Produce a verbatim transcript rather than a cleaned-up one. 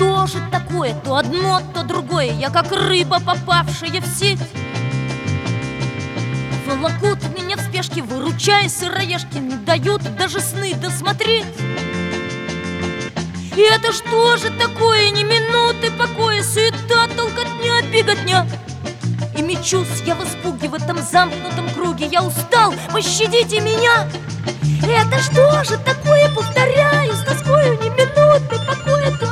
что же такое? То одно, то другое. Я как рыба, попавшая в сеть. Волокут меня в спешке, выручая сыроежки, не дают даже сны досмотреть. И это что же такое? Ни минуты покоя, суета, толкотня, беготня. И мечусь я в испуге в этом замкнутом круге. Я устал, пощадите меня. Это что же такое? Повторяю с тоскою, ни минуты покоя.